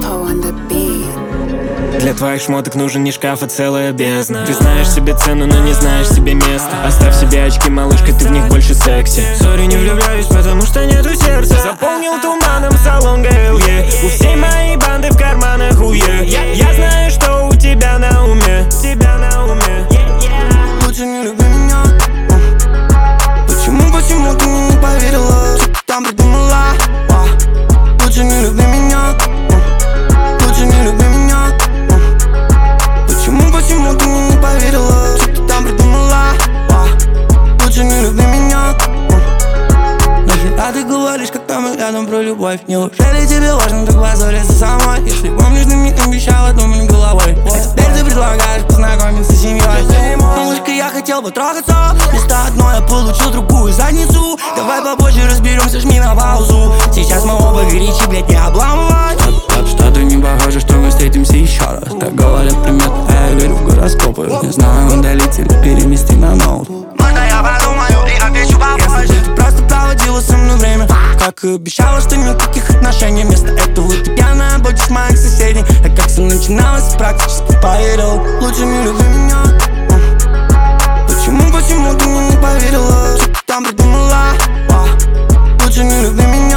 Для твоих шмоток нужен не шкаф, а целая бездна. Ты знаешь себе цену, но не знаешь себе места. Оставь себе очки, малышка, ты в них больше секси. Сори, не влюбляюсь, потому что нету сердца. Заполнил туманом салон ГЛЕ. У всей моей банды в карманах УЕ. Я знаю, что у тебя на уме. Лучше не люби меня. Почему ты мне не поверила? Что ты там придумала? Лучше не люби меня. Лучше не люби меня. Почему ты мне не поверила? Что ты там придумала? Лучше не люби меня. Нахера ты говоришь, когда мы рядом, про любовь? Неужели тебе важно так позориться со мной? Если помнишь, ты мне обещала думать головой. Теперь ты предлагаешь познакомиться с семьей. Малышка, я хотел бы трогаться. Вместо одной я получил другую задницу. Давай попозже разберемся, жми на паузу. Сейчас мы оба горячи, блядь, не обламывай. Что-то не похоже, что мы встретимся еще раз. Так говорят приметы, а я верю в гороскопы. Не знаю, удалить или перенести на ноут. Можно я подумаю и отвечу попозже. Если ты просто проводила со мной время, как и обещала, что никаких отношений. Вместо этого ты пьяная будешь моих соседей. А как все начиналось, практически поверил. Лучше не люби меня. Почему ты мне не поверила? Что ты там придумала? Лучше не люби меня.